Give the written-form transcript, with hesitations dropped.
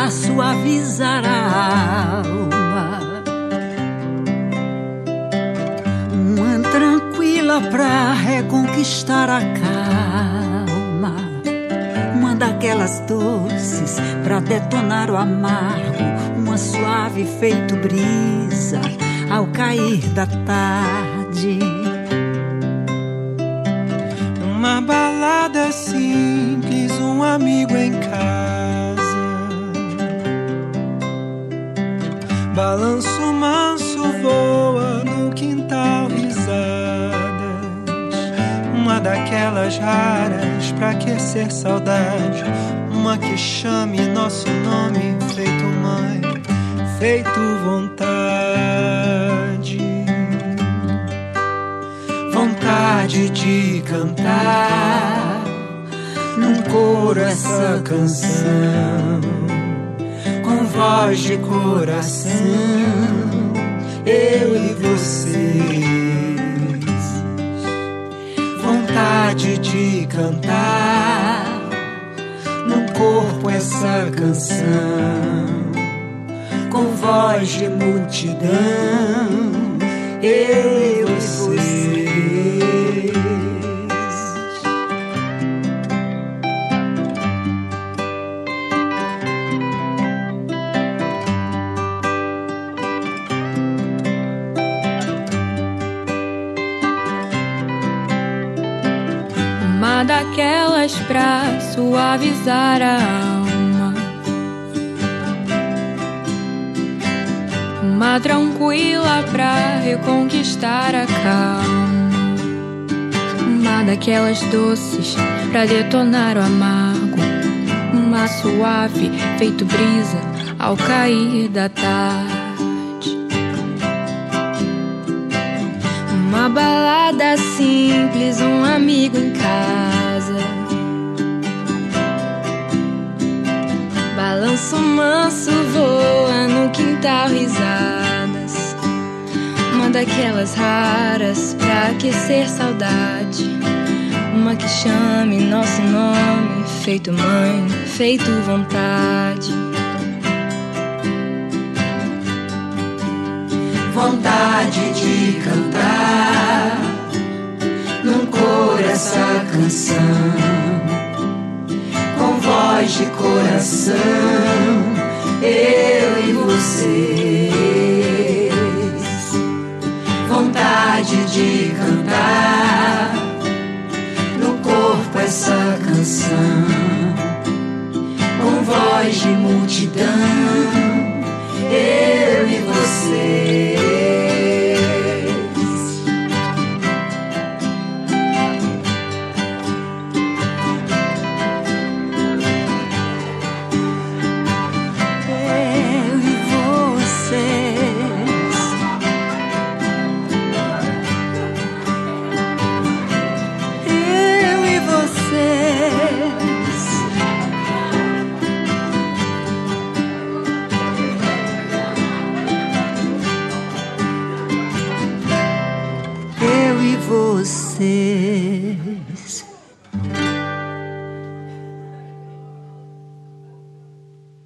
pra suavizar a alma, uma tranquila pra reconquistar a calma, uma daquelas doces pra detonar o amargo, uma suave feito brisa ao cair da tarde. Uma balada simples, um amigo em casa, balanço manso voa no quintal, risadas, uma daquelas raras pra aquecer saudade, uma que chame nosso nome, feito mãe, feito vontade. Vontade de cantar num coro essa canção, com voz de coração, eu e vocês. Vontade de cantar num corpo essa canção, com voz de multidão, eu e vocês. Uma daquelas pra suavizar a alma, uma tranquila pra reconquistar a calma, uma daquelas doces pra detonar o amargo, uma suave feito brisa ao cair da tarde. Uma balada simples, um amigo em casa, balanço manso voa no quintal, risadas, uma daquelas raras pra aquecer saudade, uma que chame nosso nome, feito mãe, feito vontade. Vontade de cantar num coro essa canção, com voz de coração, eu e vocês. Vontade de cantar no corpo essa canção, com voz de multidão, eu